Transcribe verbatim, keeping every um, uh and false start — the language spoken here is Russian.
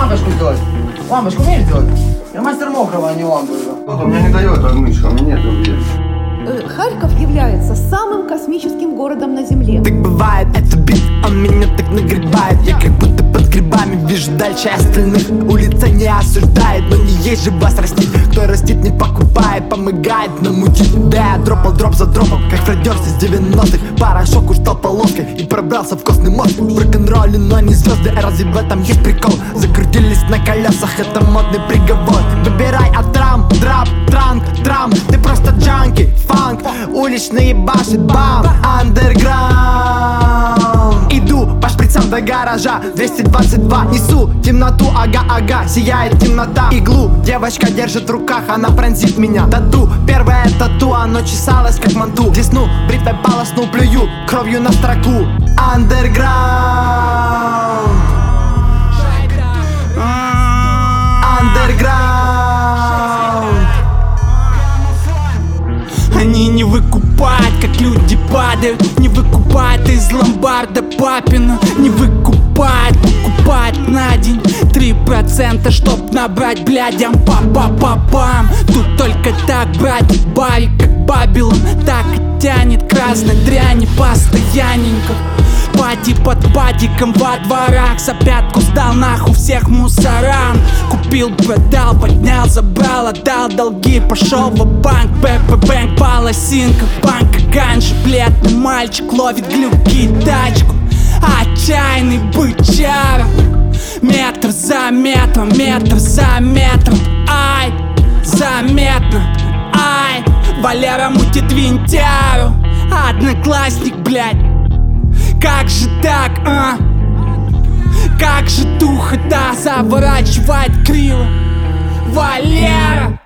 лампочку сделать. Лампочку умеешь делать? Я мастер мокрого, а не лампу. Кто-то мне не дает, а мышка, у меня нет уверен. Харьков является самым космическим городом на Земле. Так бывает, это бит, он меня так нагребает. Я как будто под грибами вижу дальше остальных. Улица не осуждает, но не есть же вас растить. Кто растит, не покупает, помогает намутить. Да, я дропал дроп за дропом, как продерся с девяностых. Порошок уж стал полоской и пробрался в костный мозг. В рок-н-ролле, но не звезды, а разве в этом есть прикол? Закрутились на колесах, это модный приговор. Выбирай от трам, драп, транк, трам. Ты просто джанки, фанк, уличные башни, бам, андерграунд. Иду по шприцам до гаража, двести двадцать два. Несу темноту, ага-ага, сияет темнота. Иглу девочка держит в руках, она пронзит меня. Тату, первое тату, оно чесалось как манту. Десну, бритвой полосну, плюю кровью на строку. Андерграунд, андерграунд. Они не выкупают, как люди падают. Не выкупают из ломбарда папина. Не выкупают, покупают на день три процента, чтоб набрать блядям па-па-па-пам. Тут только так, братик, барик, как Бабилон. Так и тянет красной дряни постоянненько. Пати под патиком во дворах. За пятку сдал нахуй всех мусорам. Купил, продал, поднял, забрал, отдал долги. Пошел в банк, бэп-бэнк, полосинка. Банка ганжи, бледный мальчик ловит глюки, тачку. Отчаянный бычара. Метр за метром, метр за метром. Ай, заметно, ай. Валера мутит винтяру. Одноклассник, блядь. Как же так, а? Как же духа-то заворачивает криво? Валера!